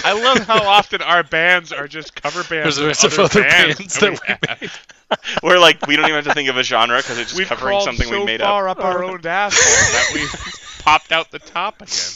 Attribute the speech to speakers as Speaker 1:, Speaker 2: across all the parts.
Speaker 1: I love how often our bands are just cover bands
Speaker 2: There's
Speaker 1: of other bands
Speaker 2: that we
Speaker 1: have.
Speaker 3: We're like, we don't even have to think of a genre because it's just
Speaker 1: We've
Speaker 3: covering
Speaker 1: crawled
Speaker 3: something
Speaker 1: so
Speaker 3: we made
Speaker 1: far
Speaker 3: up.
Speaker 1: up our own asshole that we've popped out the top again.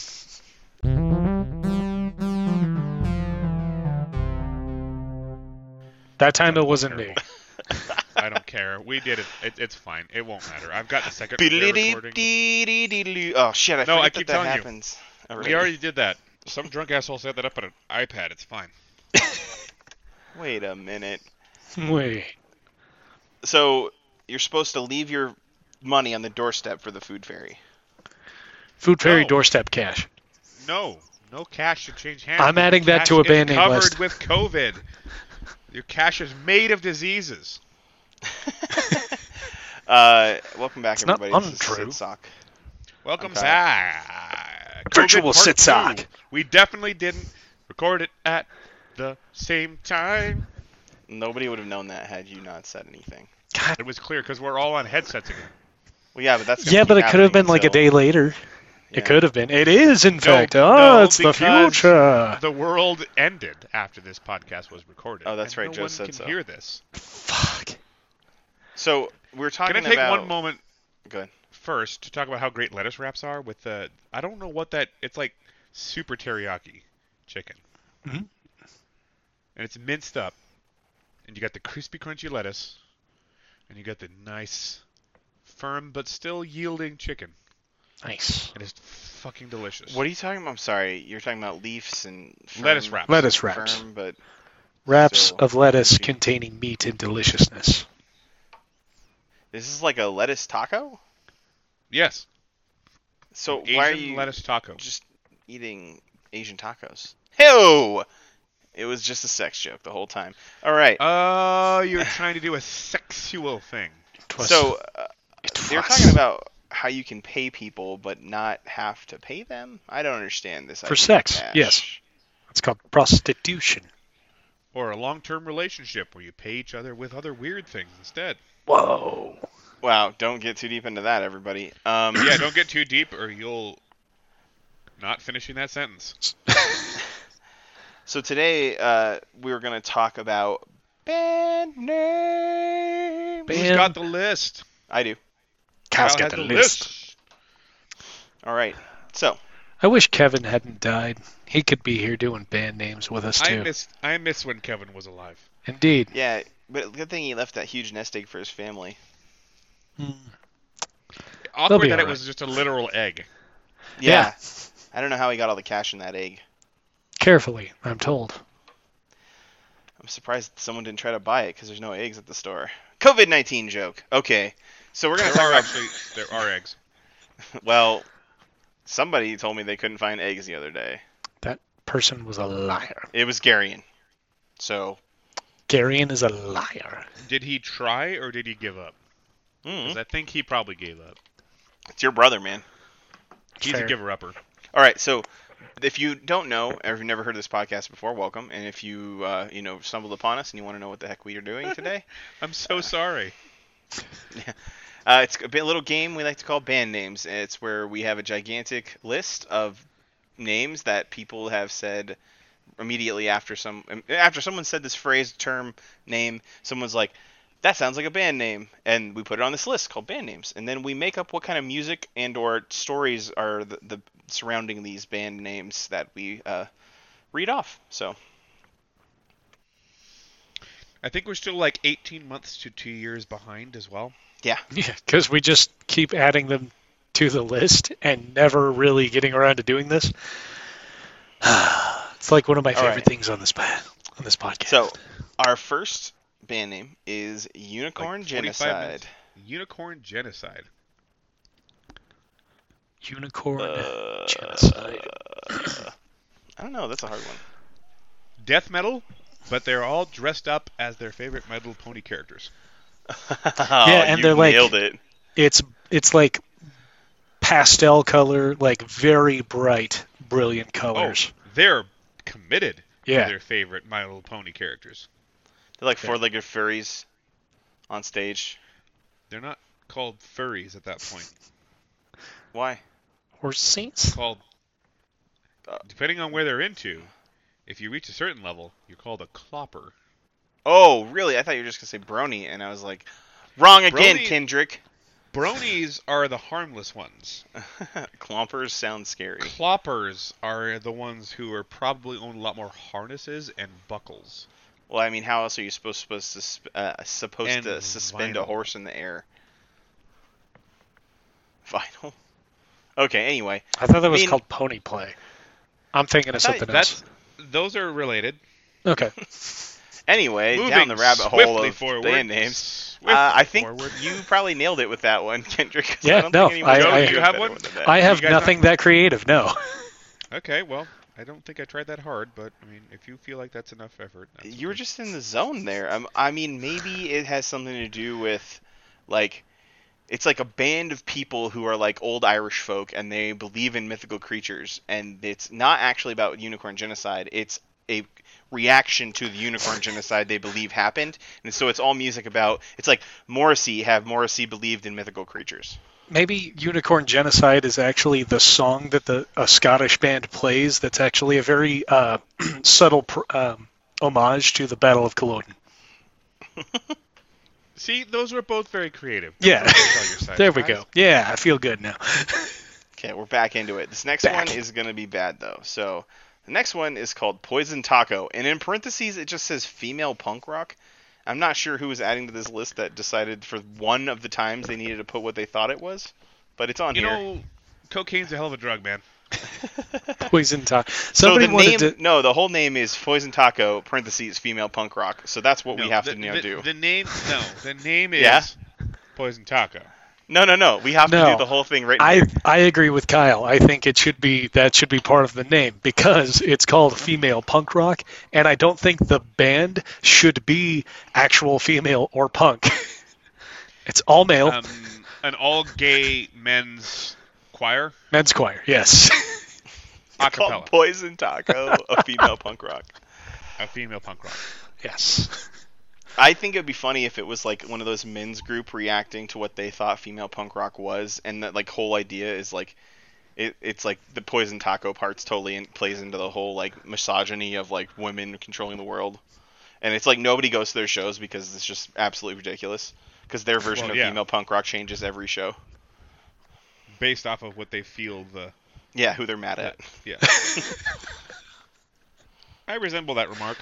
Speaker 2: That time it wasn't me.
Speaker 1: I don't care. We did it. It's fine. It won't matter. I've got the second recording.
Speaker 3: Oh shit! I
Speaker 1: No, I
Speaker 3: forget
Speaker 1: keep
Speaker 3: that
Speaker 1: telling you.
Speaker 3: happens.
Speaker 1: We already did that. Some drunk asshole set that up on an iPad. It's fine.
Speaker 3: Wait a minute.
Speaker 2: Wait.
Speaker 3: So you're supposed to leave your money on the doorstep for the food fairy.
Speaker 2: Food Fairy
Speaker 1: No.
Speaker 2: doorstep cash.
Speaker 1: No cash should change hands.
Speaker 2: I'm adding that
Speaker 1: Cash
Speaker 2: to a
Speaker 1: is
Speaker 2: band name
Speaker 1: covered
Speaker 2: list.
Speaker 1: with COVID. Your cash is made of diseases.
Speaker 3: Welcome back,
Speaker 2: It's not
Speaker 3: everybody. This
Speaker 2: untrue.
Speaker 3: is Sitsock.
Speaker 1: Welcome
Speaker 3: Okay.
Speaker 1: back.
Speaker 2: Virtual
Speaker 1: COVID part
Speaker 2: Sitsock.
Speaker 1: 2. We definitely didn't record it at the same time.
Speaker 3: Nobody would have known that had you not said anything.
Speaker 2: God.
Speaker 1: It was clear because we're all on headsets again.
Speaker 3: Well, yeah, but that's gonna
Speaker 2: Yeah,
Speaker 3: keep
Speaker 2: but it could have been
Speaker 3: happening
Speaker 2: like a
Speaker 3: until-
Speaker 2: day later.
Speaker 3: Yeah.
Speaker 2: It could have been. It is, in fact.
Speaker 1: no,
Speaker 2: It's the
Speaker 1: because
Speaker 2: future.
Speaker 1: The world ended after this podcast was recorded.
Speaker 3: Oh, that's
Speaker 1: and
Speaker 3: right,
Speaker 1: No
Speaker 3: Joe
Speaker 1: one
Speaker 3: said
Speaker 1: can
Speaker 3: so.
Speaker 1: hear this.
Speaker 2: Fuck.
Speaker 3: So we're talking
Speaker 1: Can I take
Speaker 3: about.
Speaker 1: one moment
Speaker 3: Good.
Speaker 1: first to talk about how great lettuce wraps are with the? I don't know what that. It's like super teriyaki chicken,
Speaker 2: Mhm.
Speaker 1: and it's minced up, and you got the crispy, crunchy lettuce, and you got the nice, firm but still yielding chicken.
Speaker 2: Nice.
Speaker 1: It is fucking delicious.
Speaker 3: What are you talking about? I'm sorry. You're talking about leaves and
Speaker 1: Lettuce wraps.
Speaker 2: Lettuce wraps.
Speaker 3: Firm, but
Speaker 2: Wraps
Speaker 3: still
Speaker 2: of lettuce
Speaker 3: crispy.
Speaker 2: containing meat and deliciousness.
Speaker 3: This is like a lettuce taco.
Speaker 1: Yes.
Speaker 3: So
Speaker 1: Asian
Speaker 3: why are you
Speaker 1: lettuce taco?
Speaker 3: just eating Asian tacos? Hey! It was just a sex joke the whole time. All right.
Speaker 1: Oh, you're trying to do a sexual thing.
Speaker 3: So they're talking about how you can pay people but not have to pay them. I don't understand this.
Speaker 2: For
Speaker 3: idea of
Speaker 2: sex,
Speaker 3: cash.
Speaker 2: yes. It's called prostitution.
Speaker 1: Or a long-term relationship where you pay each other with other weird things instead.
Speaker 2: Whoa.
Speaker 3: Wow, don't get too deep into that, everybody.
Speaker 1: Yeah, don't get too deep or you'll not finishing that sentence.
Speaker 3: So today we were going to talk about band names.
Speaker 1: Who's
Speaker 2: Band-
Speaker 1: got the list?
Speaker 3: I do.
Speaker 2: Kyle's
Speaker 1: Kyle
Speaker 2: got
Speaker 1: has
Speaker 2: the list.
Speaker 3: All right. So
Speaker 2: I wish Kevin hadn't died. He could be here doing band names with us, too.
Speaker 1: I miss when Kevin was alive.
Speaker 2: Indeed.
Speaker 3: yeah, but good thing he left that huge nest egg for his family.
Speaker 2: Hmm.
Speaker 1: Awkward
Speaker 2: be
Speaker 1: that it
Speaker 2: alright.
Speaker 1: was just a literal egg.
Speaker 3: Yeah. I don't know how he got all the cash in that egg.
Speaker 2: Carefully, I'm told.
Speaker 3: I'm surprised someone didn't try to buy it because there's no eggs at the store. COVID-19 joke. Okay. So we're going to
Speaker 1: There
Speaker 3: talk
Speaker 1: are
Speaker 3: about...
Speaker 1: actually there are eggs.
Speaker 3: Well, somebody told me they couldn't find eggs the other day.
Speaker 2: That person was a liar.
Speaker 3: It was Garion. So,
Speaker 2: Garion is a liar.
Speaker 1: Did he try or did he give up? 'Cause I think he probably gave up.
Speaker 3: it's your brother, man.
Speaker 1: He's
Speaker 2: Fair.
Speaker 1: a giver-upper.
Speaker 3: All right, so if you don't know, or if you've never heard this podcast before, welcome. And if you, stumbled upon us and you want to know what the heck we are doing today,
Speaker 1: I'm so sorry.
Speaker 3: it's a little game we like to call band names. It's where we have a gigantic list of names that people have said immediately after someone said this phrase, term, name. Someone's like, that sounds like a band name, and we put it on this list called band names, and then we make up what kind of music and or stories are the surrounding these band names that we read off. So
Speaker 1: I think we're still like 18 months to 2 years behind as well.
Speaker 2: Yeah, because we just keep adding them to the list and never really getting around to doing this. It's like one of my
Speaker 3: All
Speaker 2: favorite
Speaker 3: right.
Speaker 2: things on this podcast.
Speaker 3: So our first band name is Unicorn
Speaker 1: Like 45
Speaker 3: Genocide.
Speaker 1: minutes. Unicorn Genocide.
Speaker 2: Unicorn Genocide.
Speaker 3: I don't know. That's a hard one.
Speaker 1: Death metal, but they're all dressed up as their favorite My Little Pony characters.
Speaker 2: Yeah, and
Speaker 3: you
Speaker 2: they're like-
Speaker 3: nailed it.
Speaker 2: It's like pastel color, like very bright, brilliant colors.
Speaker 1: Oh, they're committed
Speaker 2: Yeah.
Speaker 1: to their favorite My Little Pony characters.
Speaker 3: They're like four-legged furries on stage.
Speaker 1: They're not called furries at that point.
Speaker 3: Why?
Speaker 2: Or saints.
Speaker 1: Called, depending on where they're into, If you reach a certain level, you're called a clopper.
Speaker 3: Oh, really? I thought you were just gonna say brony, and I was like, wrong again,
Speaker 1: Brony-
Speaker 3: Kendrick.
Speaker 1: Bronies are the harmless ones.
Speaker 3: Clompers sound scary.
Speaker 1: Cloppers are the ones who are probably own a lot more harnesses and buckles.
Speaker 3: Well, I mean, how else are you supposed to
Speaker 1: And
Speaker 3: suspend a
Speaker 1: vinyl.
Speaker 3: horse in the air? Vinyl. Okay. Anyway,
Speaker 2: I thought that was
Speaker 3: mean-
Speaker 2: called pony play. I'm thinking of
Speaker 3: I thought
Speaker 2: something else.
Speaker 1: Those are related.
Speaker 2: Okay.
Speaker 3: anyway,
Speaker 1: Moving
Speaker 3: down the rabbit hole
Speaker 1: swiftly
Speaker 3: of
Speaker 1: forward.
Speaker 3: band names.
Speaker 1: Swiftly
Speaker 3: I think
Speaker 1: forward.
Speaker 3: you probably nailed it with that one, Kendrick. 'cause
Speaker 2: Yeah,
Speaker 3: I don't
Speaker 2: no,
Speaker 3: think anyone
Speaker 2: I-
Speaker 3: else
Speaker 2: I-
Speaker 3: did
Speaker 1: You
Speaker 3: a
Speaker 1: have
Speaker 3: better
Speaker 1: one?
Speaker 3: than that.
Speaker 2: I have
Speaker 1: guys
Speaker 2: nothing that creative. No.
Speaker 1: Okay, well, I don't think I tried that hard, but I mean, if you feel like that's enough effort, that's
Speaker 3: You were
Speaker 1: okay.
Speaker 3: just in the zone there. I mean, maybe it has something to do with, like, it's like a band of people who are like old Irish folk, and they believe in mythical creatures, and it's not actually about unicorn genocide. It's a reaction to the unicorn genocide they believe happened, and so it's all music about. It's like Morrissey believed in mythical creatures.
Speaker 2: Maybe Unicorn Genocide is actually the song that a Scottish band plays. That's actually a very subtle homage to the Battle of Culloden.
Speaker 1: See, those were both very creative.
Speaker 2: Yeah.
Speaker 1: Don't tell your side,
Speaker 2: There we
Speaker 1: guys.
Speaker 2: go. Yeah, I feel good now.
Speaker 3: Okay, we're back into it. This next
Speaker 2: Back.
Speaker 3: one is going to be bad, though. So, the next one is called Poison Taco, and in parentheses, it just says female punk rock. I'm not sure who was adding to this list that decided for one of the times they needed to put what they thought it was, but it's on
Speaker 1: You
Speaker 3: here.
Speaker 1: know, cocaine's a hell of a drug, man.
Speaker 2: Poison Taco.
Speaker 3: So
Speaker 2: Somebody
Speaker 3: the
Speaker 2: wanted
Speaker 3: name,
Speaker 2: to.
Speaker 3: no, the whole name is Poison Taco, parentheses, female punk rock. So that's what we have to now do.
Speaker 1: The name is
Speaker 3: Yeah?
Speaker 1: Poison Taco.
Speaker 3: No. We have to
Speaker 2: No.
Speaker 3: do the whole thing right now.
Speaker 2: I agree with Kyle. I think that should be part of the name because it's called female punk rock, and I don't think the band should be actual female or punk. It's all male,
Speaker 1: An all-gay men's choir,
Speaker 2: men's choir. Yes.
Speaker 1: a
Speaker 3: Called
Speaker 1: cappella,
Speaker 3: Poison Taco, a female punk rock.
Speaker 1: a female punk rock.
Speaker 2: Yes.
Speaker 3: I think it'd be funny if it was like one of those men's group reacting to what they thought female punk rock was, and that like whole idea is like it's like the Poison Taco part's totally plays into the whole like misogyny of like women controlling the world, and it's like nobody goes to their shows because it's just absolutely ridiculous because their version
Speaker 1: Well,
Speaker 3: of
Speaker 1: yeah.
Speaker 3: female punk rock changes every show.
Speaker 1: Based off of what they feel
Speaker 3: Yeah, who they're mad at.
Speaker 1: yeah. I resemble that remark.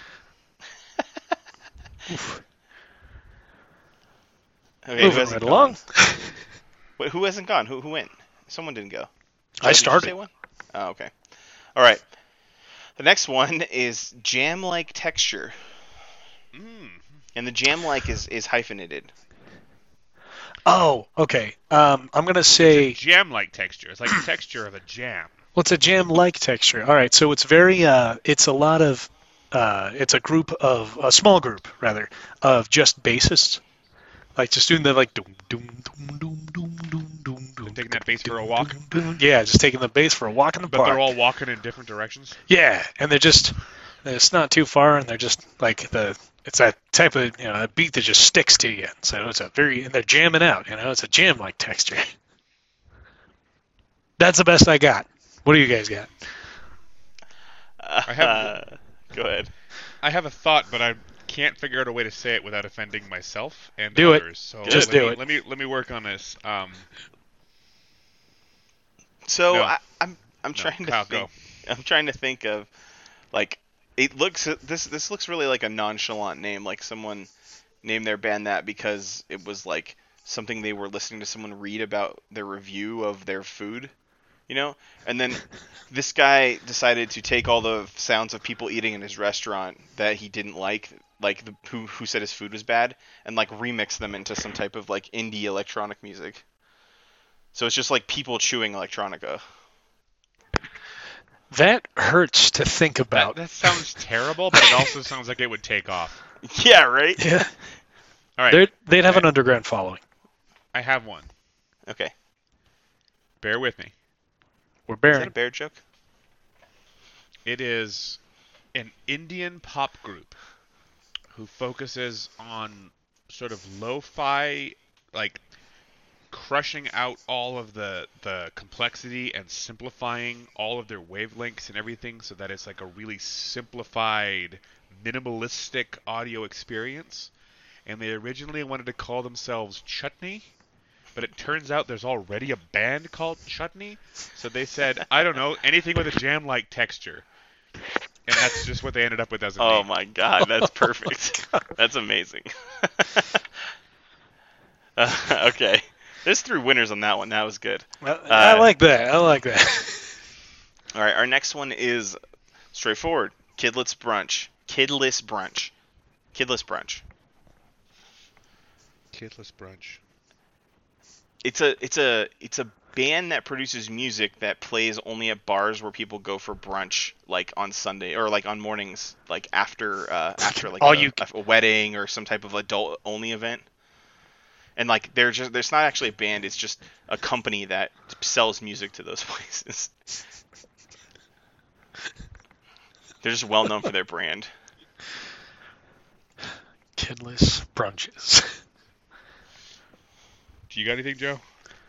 Speaker 3: Okay,
Speaker 2: Moving right along.
Speaker 3: Wait, who hasn't gone? Who went? Someone didn't go.
Speaker 2: I
Speaker 3: Did you
Speaker 2: started.
Speaker 3: say one? Oh, okay. All right. The next one is jam-like texture, and the jam-like is hyphenated.
Speaker 2: Oh, okay. I'm gonna say
Speaker 1: Jam-like texture. It's like the texture of a jam.
Speaker 2: well, it's a jam-like texture. All right, so it's very it's a lot of it's a small group rather of just bassists, like just doing the like doom doom doom doom doom doom doom doom.
Speaker 1: Taking that bass for a walk,
Speaker 2: Yeah, just taking the bass for a walk in the
Speaker 1: but
Speaker 2: park.
Speaker 1: they're all walking in different directions.
Speaker 2: Yeah, and it's not too far, and they're just like it's that type of a beat that just sticks to you. So it's and they're jamming out. It's a jam-like texture. That's the best I got. What do you guys got?
Speaker 1: I have
Speaker 3: Go ahead.
Speaker 1: I have a thought, but I can't figure out a way to say it without offending myself and
Speaker 2: Do it.
Speaker 1: others. So
Speaker 2: Just
Speaker 1: let
Speaker 2: do
Speaker 1: me-
Speaker 2: it.
Speaker 1: Let me work on this.
Speaker 3: So
Speaker 1: No.
Speaker 3: I'm trying
Speaker 1: Kyle,
Speaker 3: to think.
Speaker 1: go.
Speaker 3: I'm trying to think of like it looks this looks really like a nonchalant name, like someone named their band that because it was like something they were listening to someone read about their review of their food, and then this guy decided to take all the sounds of people eating in his restaurant that he didn't like who said his food was bad, and like remix them into some type of like indie electronic music. So it's just like people chewing electronica.
Speaker 2: That hurts to think about.
Speaker 1: That sounds terrible, but it also sounds like it would take off.
Speaker 3: Yeah, right?
Speaker 2: Yeah,
Speaker 1: All right,
Speaker 2: they'd have an underground following.
Speaker 1: I have one.
Speaker 3: Okay.
Speaker 1: Bear with me.
Speaker 2: We're
Speaker 3: Is that a
Speaker 2: bearing.
Speaker 3: bear joke?
Speaker 1: It is an Indian pop group who focuses on sort of lo-fi, like crushing out all of the complexity and simplifying all of their wavelengths and everything so that it's like a really simplified, minimalistic audio experience. And they originally wanted to call themselves Chutney, but it turns out there's already a band called Chutney, so they said, I don't know, anything with a jam-like texture. And that's just what they ended up with as a
Speaker 3: Oh
Speaker 1: name.
Speaker 3: my god, that's perfect. That's amazing. Okay. There's 3 winners on that one. That was good.
Speaker 2: I like that. I like that.
Speaker 3: All right, our next one is straightforward. Kidless Brunch. Kidless Brunch. Kidless Brunch.
Speaker 1: Kidless Brunch.
Speaker 3: It's a band that produces music that plays only at bars where people go for brunch, like on Sunday or like on mornings, like after like a wedding or some type of adult only event. And like there's not actually a band, it's just a company that sells music to those places. They're just well known for their brand.
Speaker 2: Kidless brunches.
Speaker 1: Do you got anything, Joe?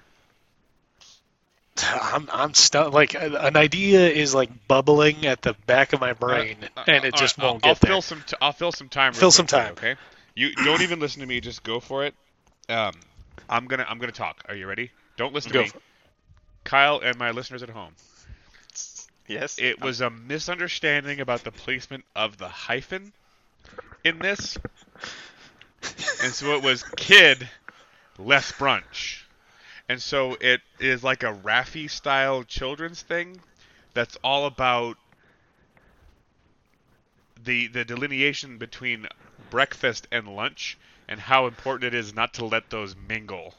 Speaker 2: I'm stuck. Like an idea is like bubbling at the back of my brain, and it just won't get there.
Speaker 1: I'll fill some time.
Speaker 2: Fill some time.
Speaker 1: Okay. You don't even listen to me. Just go for it. I'm gonna talk. Are you ready? Don't listen to me. Kyle and my listeners at home.
Speaker 3: Yes.
Speaker 1: It was a misunderstanding about the placement of the hyphen in this, and so it was kid less brunch. And so it is like a Raffi-style children's thing that's all about the delineation between breakfast and lunch and how important it is not to let those mingle.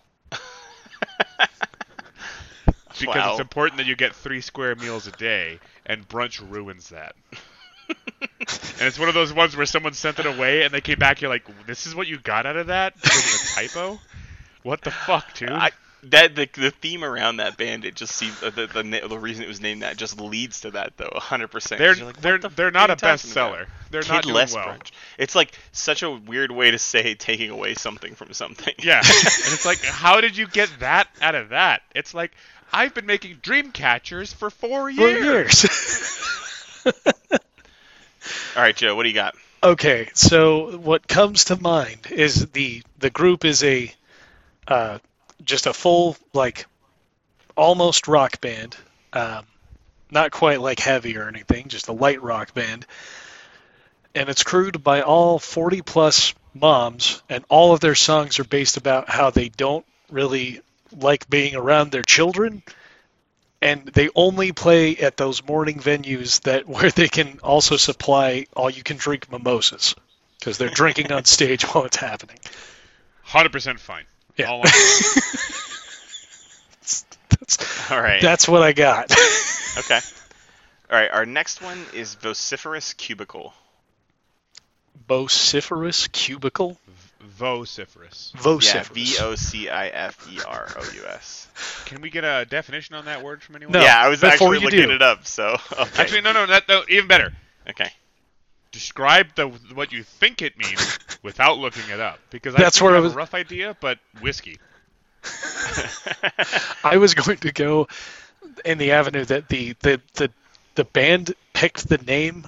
Speaker 1: Because
Speaker 3: Wow.
Speaker 1: it's important that you get 3 square meals a day, and brunch ruins that. And it's one of those ones where someone sent it away and they came back, you're like, this is what you got out of that? It was a typo? What the fuck, dude?
Speaker 3: The theme around that band, it just seems the reason it was named that just leads to that though, 100%.
Speaker 1: They're not a bestseller. They're not doing
Speaker 3: Kidless
Speaker 1: well.
Speaker 3: Brunch. It's like such a weird way to say taking away something from something.
Speaker 1: Yeah, and it's like, how did you get that out of that? It's like, I've been making dream catchers for 4 years.
Speaker 3: All right, Joe, what do you got?
Speaker 2: Okay, so what comes to mind is the group is a just a full like almost rock band, not quite like heavy or anything, just a light rock band, and it's crewed by all 40 plus moms, and all of their songs are based about how they don't really like being around their children, and they only play at those morning venues where they can also supply all you can drink mimosas because they're drinking on stage while it's happening.
Speaker 1: 100% fine.
Speaker 2: Yeah.
Speaker 1: All
Speaker 3: All right.
Speaker 2: That's what I got.
Speaker 3: Okay. All right, our next one is Vociferous Cubicle.
Speaker 2: Vociferous cubicle?
Speaker 1: Vociferous.
Speaker 3: Yeah,
Speaker 2: Vociferous.
Speaker 3: Vociferous.
Speaker 1: Can we get a definition on that word from anyone?
Speaker 2: No.
Speaker 3: Yeah, I was
Speaker 2: before
Speaker 3: actually
Speaker 2: you
Speaker 3: looking
Speaker 2: do.
Speaker 3: it up, so okay.
Speaker 1: Actually, no, even better.
Speaker 3: Okay.
Speaker 1: Describe what you think it means without looking it up, because
Speaker 2: That's
Speaker 1: I
Speaker 2: where I
Speaker 1: have
Speaker 2: was-
Speaker 1: a rough idea, but whiskey.
Speaker 2: I was going to go in the avenue that the band picked the name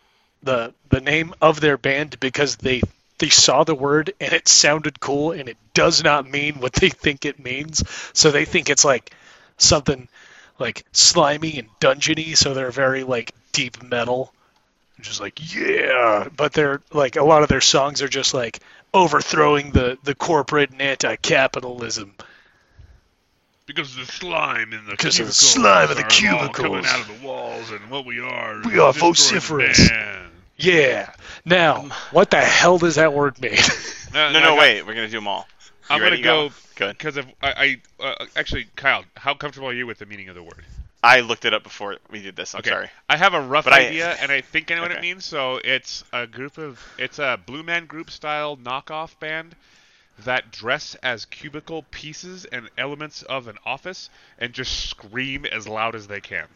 Speaker 2: of their band because they saw the word and it sounded cool and it does not mean what they think it means. So they think it's like something like slimy and dungeony, so they're very like deep metal. Just like, yeah, but they're like a lot of their songs are just like overthrowing the corporate and anti-capitalism.
Speaker 1: Because of the slime in the
Speaker 2: Because of the
Speaker 1: cubicles
Speaker 2: slime in the
Speaker 1: are all
Speaker 2: cubicles.
Speaker 1: coming out of the walls, and what we are.
Speaker 2: We are
Speaker 1: is destroying
Speaker 2: vociferous.
Speaker 1: man.
Speaker 2: Yeah. Now, what the hell does that word mean?
Speaker 3: No, wait. We're going to do them all.
Speaker 1: I'm
Speaker 3: ready?
Speaker 1: going to go
Speaker 3: Good.
Speaker 1: because of actually, Kyle, how comfortable are you with the meaning of the word?
Speaker 3: I looked it up before we did this. I'm
Speaker 1: Okay.
Speaker 3: sorry.
Speaker 1: I have a rough
Speaker 3: But
Speaker 1: idea, and I think I know what it
Speaker 3: Okay.
Speaker 1: means. So it's a Blue Man Group style knockoff band that dress as cubicle pieces and elements of an office and just scream as loud as they can.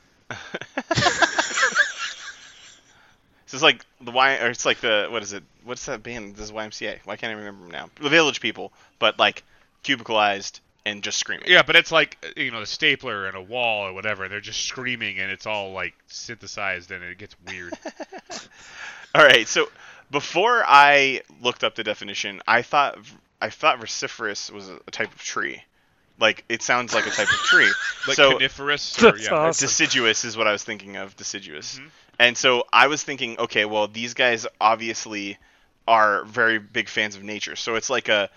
Speaker 3: This is like it's like what is it? What's that band? This is YMCA. Why can't I remember them now? The Village People, but like cubicleized and just screaming.
Speaker 1: Yeah, but it's like, the stapler and a wall or whatever. They're just screaming, and it's all like synthesized, and it gets weird.
Speaker 3: All right, so before I looked up the definition, I thought vociferous was a type of tree. Like, it sounds like a type of tree.
Speaker 1: Like
Speaker 3: so
Speaker 1: coniferous. Or,
Speaker 2: That's
Speaker 1: yeah.
Speaker 2: awesome.
Speaker 3: deciduous is what I was thinking of. Deciduous.
Speaker 1: Mhm.
Speaker 3: And so I was thinking, okay, well, these guys obviously are very big fans of nature. So it's like a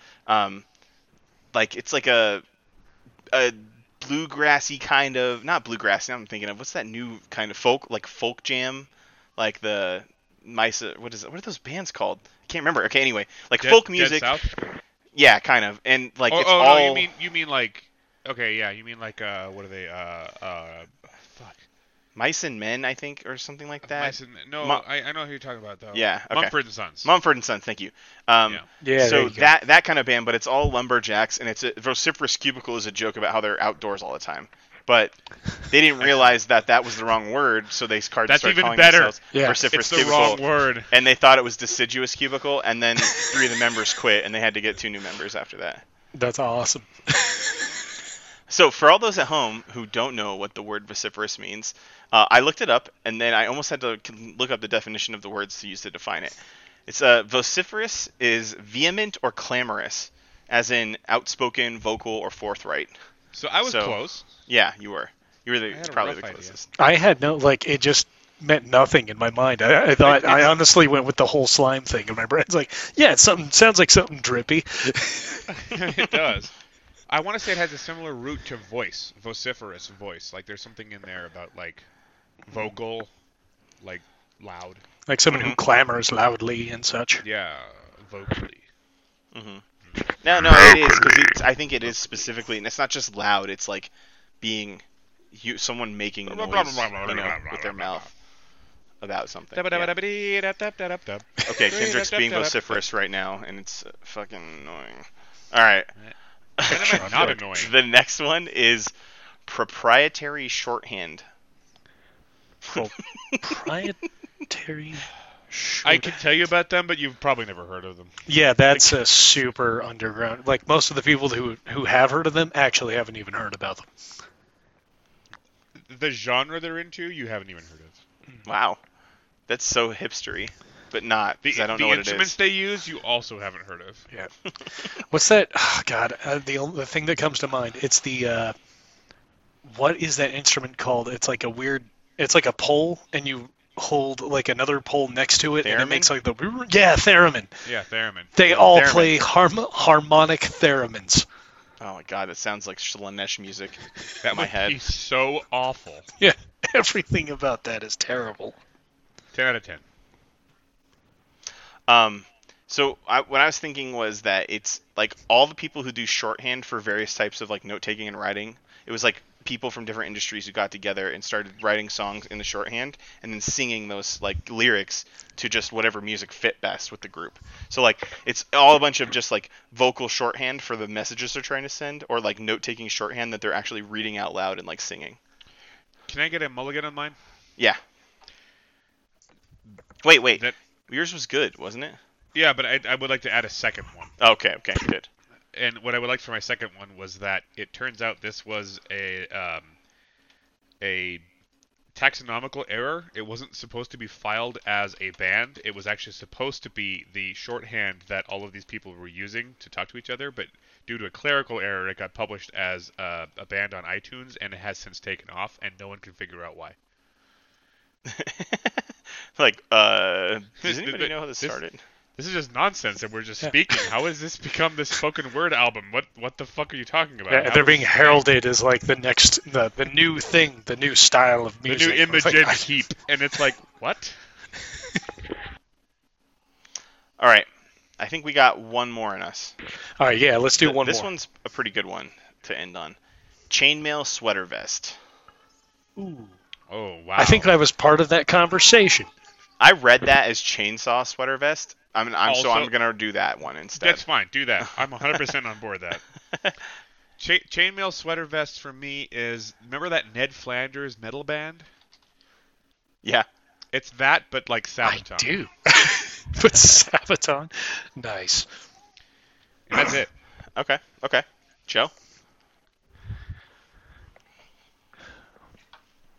Speaker 3: bluegrassy kind of, not bluegrassy. I'm thinking of, what's that new kind of folk jam, like the Misa. What are those bands called? I can't remember. Okay, anyway, like folk music.
Speaker 1: Dead South?
Speaker 3: Yeah, kind of, and like it's
Speaker 1: no,
Speaker 3: all.
Speaker 1: you mean like, okay, yeah, you mean like, what are they? Fuck.
Speaker 3: Mice and Men, I think, or something like that.
Speaker 1: Mice and, no, I know who you're talking about though.
Speaker 3: Yeah, okay.
Speaker 1: Mumford and Sons.
Speaker 3: Mumford and Sons, thank you.
Speaker 2: Yeah, there
Speaker 3: So
Speaker 2: you go.
Speaker 3: that kind of band, but it's all lumberjacks, and it's vociferous cubicle is a joke about how they're outdoors all the time. But they didn't realize that was the wrong word, so they started
Speaker 1: That's even
Speaker 3: calling
Speaker 1: better.
Speaker 3: themselves
Speaker 2: Yeah.
Speaker 3: vociferous
Speaker 1: It's the
Speaker 3: cubicle.
Speaker 1: wrong word.
Speaker 3: And they thought it was deciduous cubicle, and then 3 of the members quit, and they had to get 2 new members after that.
Speaker 2: That's awesome.
Speaker 3: So for all those at home who don't know what the word vociferous means, I looked it up, and then I almost had to look up the definition of the words to use to define it. It's vociferous is vehement or clamorous, as in outspoken, vocal, or forthright.
Speaker 1: So I was
Speaker 3: So-
Speaker 1: close.
Speaker 3: Yeah, you were. You were
Speaker 1: I had a
Speaker 3: probably the
Speaker 1: rough idea.
Speaker 3: closest.
Speaker 2: I had it just meant nothing in my mind. I thought, I honestly went with the whole slime thing in my brain. It's like, yeah, sounds like something drippy.
Speaker 1: It does. I want to say it has a similar root to voice, vociferous voice. Like there's something in there about like vocal, like loud.
Speaker 2: Like someone who clamors loudly and such.
Speaker 1: Yeah, vocally.
Speaker 3: No, it is, because I think it is specifically, and it's not just loud, it's like being someone making noise with their mouth about something. Yeah. Okay, Kendrick's being vociferous right now, and it's fucking annoying. Alright.
Speaker 1: Not annoying.
Speaker 3: The next one is proprietary shorthand.
Speaker 2: Proprietary.
Speaker 1: I can tell you about them, but you've probably never heard of them.
Speaker 2: Yeah, that's a super underground. Like most of the people who have heard of them actually haven't even heard about them.
Speaker 1: The genre they're into, you haven't even heard of.
Speaker 3: Wow. That's so hipstery, but not, because I don't know what it
Speaker 1: instruments
Speaker 3: is.
Speaker 1: they use, you also haven't heard of.
Speaker 2: Yeah. What's that? Oh, God, the thing that comes to mind. It's the what is that instrument called? It's like a weird. It's like a pole, and you hold like another pole next to it, and it
Speaker 3: Theremin?
Speaker 2: makes like the theremin.
Speaker 1: Yeah, theremin.
Speaker 2: They all
Speaker 3: Theremin.
Speaker 2: play harmonic theremins.
Speaker 3: Oh my god, that sounds like Slanesh music.
Speaker 1: That
Speaker 3: in my
Speaker 1: would
Speaker 3: head.
Speaker 1: be so awful.
Speaker 2: Yeah, everything about that is terrible.
Speaker 1: 10 out of 10.
Speaker 3: So what I was thinking was that it's like all the people who do shorthand for various types of like note taking and writing. It was like people from different industries who got together and started writing songs in the shorthand and then singing those like lyrics to just whatever music fit best with the group. So like it's all a bunch of just like vocal shorthand for the messages they're trying to send, or like note taking shorthand that they're actually reading out loud and like singing.
Speaker 1: Can I get a mulligan on mine?
Speaker 3: Yeah. Wait.
Speaker 1: That-
Speaker 3: Yours was good, wasn't it?
Speaker 1: Yeah, but I would like to add a second one.
Speaker 3: Okay, good.
Speaker 1: And what I would like for my second one was that it turns out this was a taxonomical error. It wasn't supposed to be filed as a band. It was actually supposed to be the shorthand that all of these people were using to talk to each other, but due to a clerical error, it got published as a band on iTunes, and it has since taken off, and no one can figure out why.
Speaker 3: Like, does anybody know how this started?
Speaker 1: This is just nonsense, and we're just speaking. How has this become the spoken word album? What the fuck are you talking about?
Speaker 2: Yeah,
Speaker 1: How
Speaker 2: they're
Speaker 1: is
Speaker 2: being
Speaker 1: this-
Speaker 2: heralded as like the next, the new thing, the new style of
Speaker 1: the
Speaker 2: music.
Speaker 1: new
Speaker 2: It's
Speaker 1: Imogen
Speaker 2: like,
Speaker 1: Heap, and it's like, what?
Speaker 3: All right, I think we got one more in us.
Speaker 2: All right, yeah, let's do one
Speaker 3: This
Speaker 2: more.
Speaker 3: one's a pretty good one to end on. Chainmail sweater vest.
Speaker 2: Ooh.
Speaker 1: Oh wow!
Speaker 2: I think I was part of that conversation.
Speaker 3: I read that as chainsaw sweater vest. So
Speaker 1: Also-
Speaker 3: I'm gonna do that one instead.
Speaker 1: That's fine. Do that. I'm 100% on board that. Chainmail sweater vest for me is, remember that Ned Flanders metal band?
Speaker 3: Yeah.
Speaker 1: It's that, but like
Speaker 2: I
Speaker 1: Sabaton.
Speaker 2: do. But Sabaton, nice.
Speaker 1: And that's it.
Speaker 3: Okay. Joe.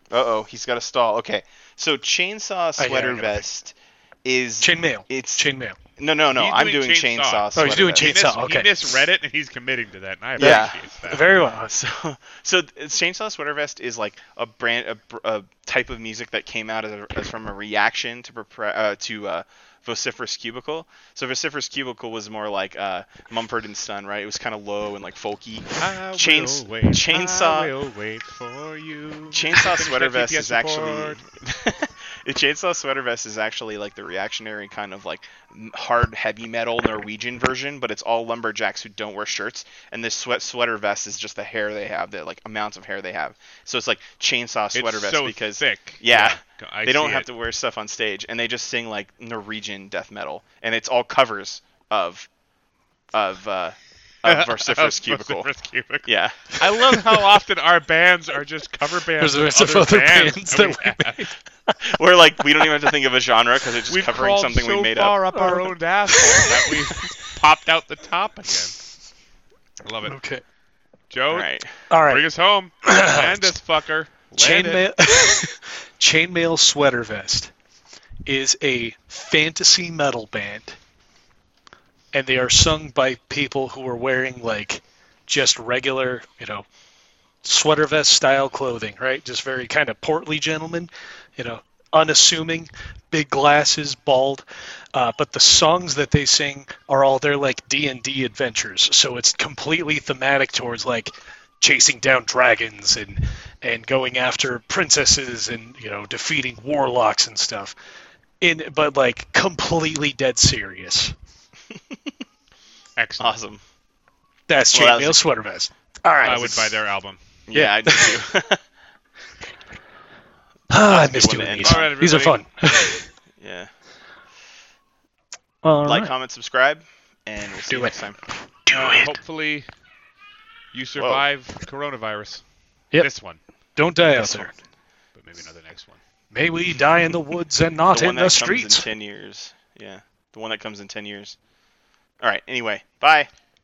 Speaker 3: Uh-oh, he's got a stall. Okay, so chainsaw
Speaker 2: I
Speaker 3: sweater
Speaker 2: gotta-
Speaker 3: vest is
Speaker 2: Chainmail.
Speaker 3: It's
Speaker 2: Chainmail.
Speaker 3: no.
Speaker 1: He's
Speaker 3: I'm
Speaker 1: doing
Speaker 3: doing
Speaker 1: chainsaw.
Speaker 3: chainsaw.
Speaker 2: Oh,
Speaker 3: Sweater
Speaker 2: he's doing
Speaker 3: vest.
Speaker 2: chainsaw. Okay.
Speaker 1: He misread it, and he's committing to that, and I
Speaker 3: Yeah.
Speaker 1: appreciate that.
Speaker 2: Very well.
Speaker 3: So chainsaw sweater vest is like a type of music that came out as from a reaction to Vociferous Cubicle. So Vociferous Cubicle was more like Mumford and Son, right? It was kind of low and like folky. Chainsaw
Speaker 1: I will wait for you.
Speaker 3: Chainsaw
Speaker 1: Finish
Speaker 3: sweater
Speaker 1: that
Speaker 3: vest
Speaker 1: TPS
Speaker 3: is actually
Speaker 1: report.
Speaker 3: the chainsaw sweater vest is actually like the reactionary kind of like hard heavy metal Norwegian version, but it's all lumberjacks who don't wear shirts, and this sweater vest is just the hair they have, the like amounts of hair they have. So it's like chainsaw sweater
Speaker 1: It's
Speaker 3: vest
Speaker 1: so
Speaker 3: because
Speaker 1: thick.
Speaker 3: yeah,
Speaker 1: I
Speaker 3: they don't
Speaker 1: see
Speaker 3: have
Speaker 1: it.
Speaker 3: to wear stuff on stage, and they just sing like Norwegian death metal, and it's all covers of Vociferous Cubicle.
Speaker 1: Vociferous Cubicle.
Speaker 3: Yeah.
Speaker 1: I love how often our bands are just cover bands
Speaker 2: There's
Speaker 1: of
Speaker 2: other
Speaker 1: bands
Speaker 2: bands
Speaker 1: that
Speaker 2: that
Speaker 1: we have.
Speaker 3: We're like, we don't even have to think of a genre because it's just
Speaker 1: We've
Speaker 3: covering
Speaker 1: crawled
Speaker 3: something
Speaker 1: so
Speaker 3: we made
Speaker 1: far
Speaker 3: up.
Speaker 1: up our own asshole that we popped out the top again. I love it.
Speaker 2: Okay.
Speaker 1: Joe,
Speaker 3: All right.
Speaker 2: All right.
Speaker 1: bring us home. Land this fucker. Land it.
Speaker 2: Chainmail Sweater Vest is a fantasy metal band, and they are sung by people who are wearing like just regular, sweater vest style clothing, right? Just very kind of portly gentlemen, unassuming, big glasses, bald. But the songs that they sing are all their like D&D adventures, so it's completely thematic towards like chasing down dragons and going after princesses and defeating warlocks and stuff. But like completely dead serious.
Speaker 1: Excellent.
Speaker 3: Awesome.
Speaker 2: That's
Speaker 3: Well, that
Speaker 2: Chainmail
Speaker 3: was a-
Speaker 2: Sweater Vest. All right.
Speaker 1: I would buy their album.
Speaker 3: Yeah, I do too.
Speaker 2: I
Speaker 3: That's a
Speaker 2: miss
Speaker 3: good one
Speaker 2: doing
Speaker 3: to
Speaker 2: these.
Speaker 1: end on. All right,
Speaker 2: These are fun.
Speaker 1: everybody.
Speaker 3: Yeah.
Speaker 2: All
Speaker 3: Like,
Speaker 2: right.
Speaker 3: comment, subscribe, and we'll see
Speaker 2: Do
Speaker 3: you
Speaker 2: it.
Speaker 3: next time.
Speaker 2: Do it.
Speaker 1: Hopefully, you survive coronavirus.
Speaker 2: Yep.
Speaker 1: This one,
Speaker 2: Don't die out
Speaker 3: This
Speaker 2: there.
Speaker 3: one.
Speaker 1: but maybe not the next one.
Speaker 2: May we die in the woods and not
Speaker 3: The one
Speaker 2: in
Speaker 3: that
Speaker 2: the
Speaker 3: comes
Speaker 2: streets.
Speaker 3: in 10 years. Yeah. The one that comes in 10 years. All right. Anyway, bye.